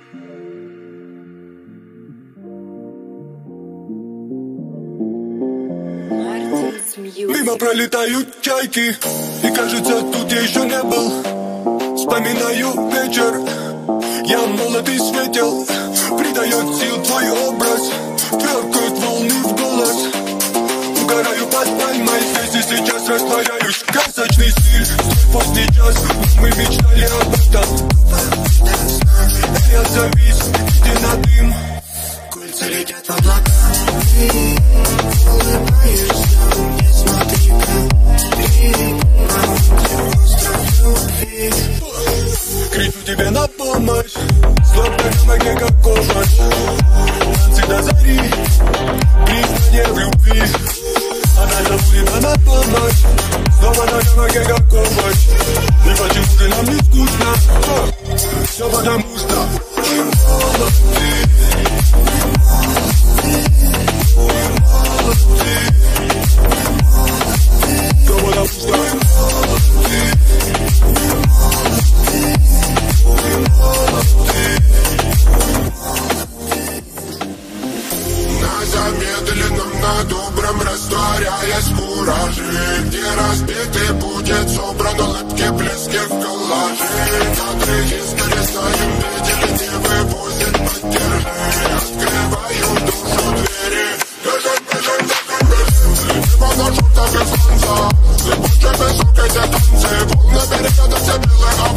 Мимо пролетают чайки, и кажется, тут я еще не был. Вспоминаю вечер, я молод и светел. Придает сил твой образ, тверкают волны в голос. Угораю под пальмой, здесь и сейчас растворяюсь. Красочный стиль, поздний час, мы мечтали об этом. Я завис, иди на дым. Кольца летят в облака. Ты улыбаешься мне, смотри-ка. Ты на остров любви. Кричу тебе на помощь, словно помоги как помощь. Танцы до зари, признание в любви. Она забудет на помощь, снова на помоги как помощь. И почему же нам не скучно? Все потому что мы молоды. На замедленном, на добром растворяясь куражи, где разбитый будет собран улыбки, блески в коллаже. Кадры истории знаем, видели, не вывозят, поддержи. Открываю душу двери. Небо на желтом без солнца, ты больше высокой танцы. Волны переходят все белые